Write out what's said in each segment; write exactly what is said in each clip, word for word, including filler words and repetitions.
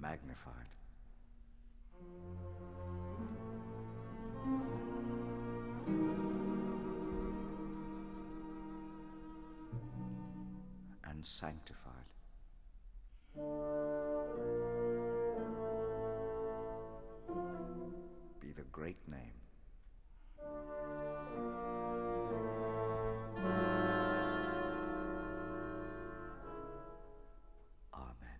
magnified. And sanctified. Be the great name. Amen.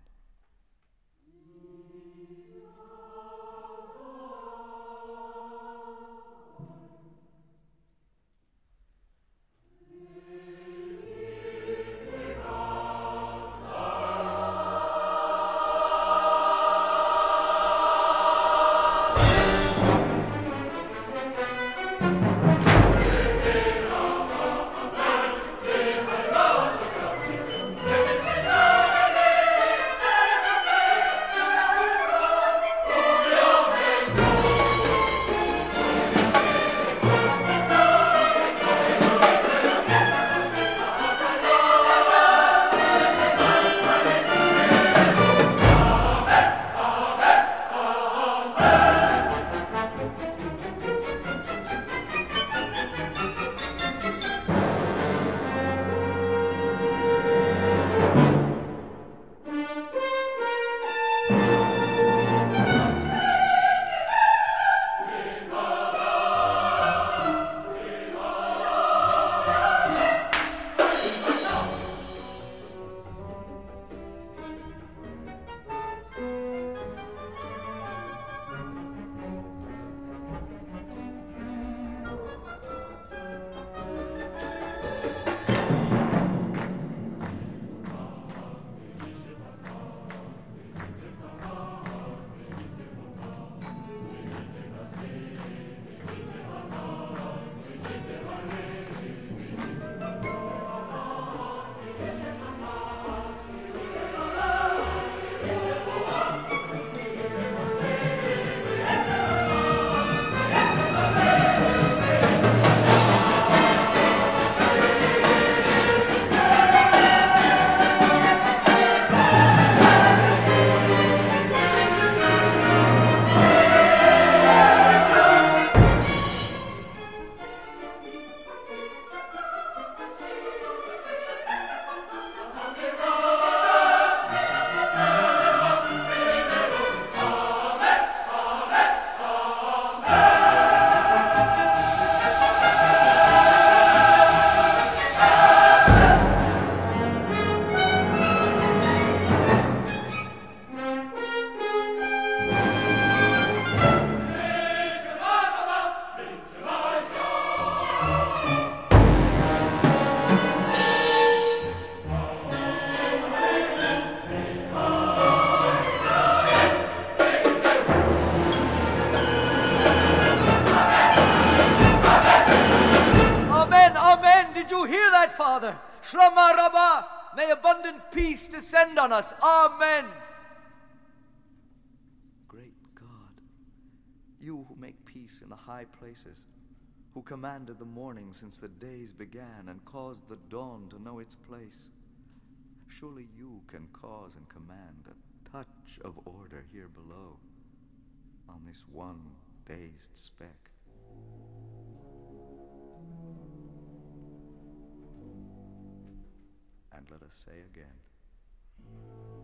Father. Shlama Rabbah, may abundant peace descend on us. Amen. Great God, you who make peace in the high places, who commanded the morning since the days began and caused the dawn to know its place, surely you can cause and command a touch of order here below on this one dazed speck. And let us say again,